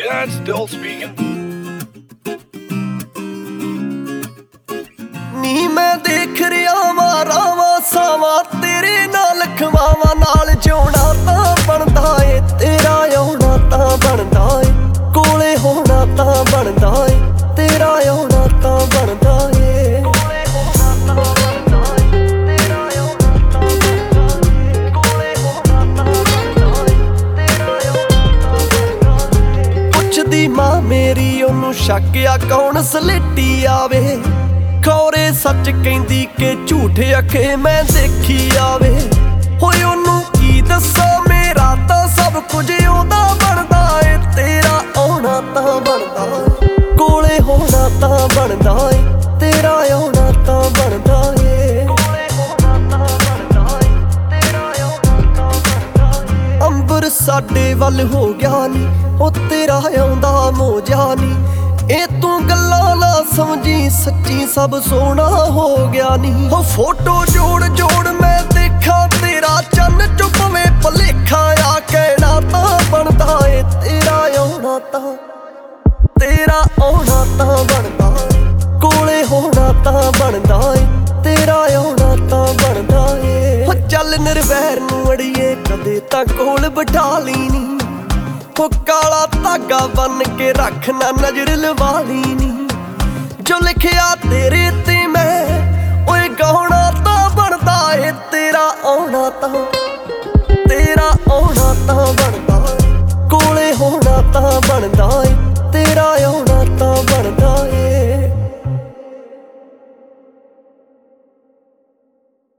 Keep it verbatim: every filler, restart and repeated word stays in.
Yeah, it's still speaking. ਨੀ मैं देख रिया मारा सावा तेरे नाल खवावा नाल जिउणा तां बनदा ए तेरा आउणा तां बनदा ए कोले होना तां बनदा ए तेरा आउणा तां बनदा ए कोले होना तां बनदा ए तेरा आउणा तां बनदा ए कोले होना तां बनदा ए तेरा आउणा तां बनदा ए पुछदी मां मेरी ओनू शक आ कौन सलेटी आवे खौरे सच कहंदी के झूठ अखे मैं देखी आवे होए ओनू की दस्सां मेरा तां सब कुछ ओदा बनदा ए तेरा आउणा तां बनदा कोले होना तां बनदा ए तेरा आउणा तां बनदा ए कोले होना तां बनदा ए तेरा आउणा तां बनदा ए अंबर साडे वल हो गया नी ओ तेरा आउंदा मोजा नी ए तू गल्लां ना समझी सच्ची सब सोना हो गया नी हो फोटो जोड़ जोड़ मैं देखा तेरा चन्न चुपवे भलेखा आ कहना तां बनदा ए तेरा आउणा तां तेरा आउणा तां बनदा कोले होना तां बनदा ए तेरा आउणा तां बनदा ए हो चल निर्वैर नूं अड़िए कदे तां कोल बिठा ली नी हो काला धागा बन के रख ना नजर लवा ली नी जो लिखिया तेरे ते मैं ओए गाउणा तां बनदा ए तेरा आउणा तां